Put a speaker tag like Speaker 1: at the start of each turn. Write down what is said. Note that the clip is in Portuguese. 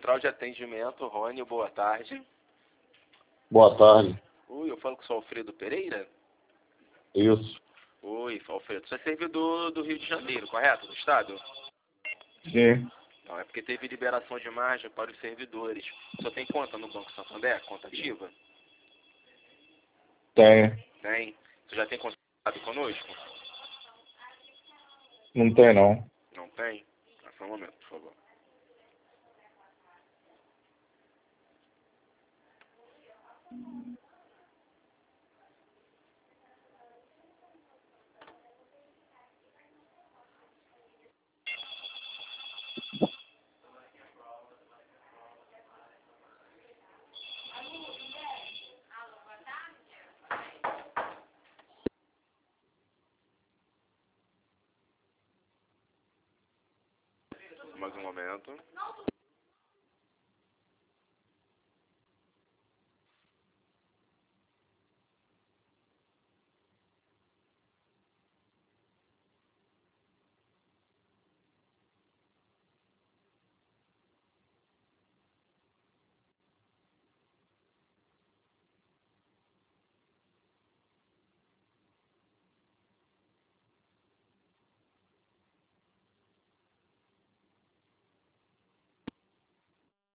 Speaker 1: Central de Atendimento, Rony, boa tarde.
Speaker 2: Boa tarde.
Speaker 1: Oi, eu falo com o seu Alfredo Pereira?
Speaker 2: Isso.
Speaker 1: Oi, Alfredo, você é servidor do Rio de Janeiro, correto? Do Estado?
Speaker 2: Sim.
Speaker 1: Não, é porque teve liberação de margem para os servidores. Só tem conta no Banco Santander? Conta ativa?
Speaker 2: Tem.
Speaker 1: Tem. Você já tem contato conosco?
Speaker 2: Não tem, não.
Speaker 1: Não tem? Só um momento, por favor. Mais um momento.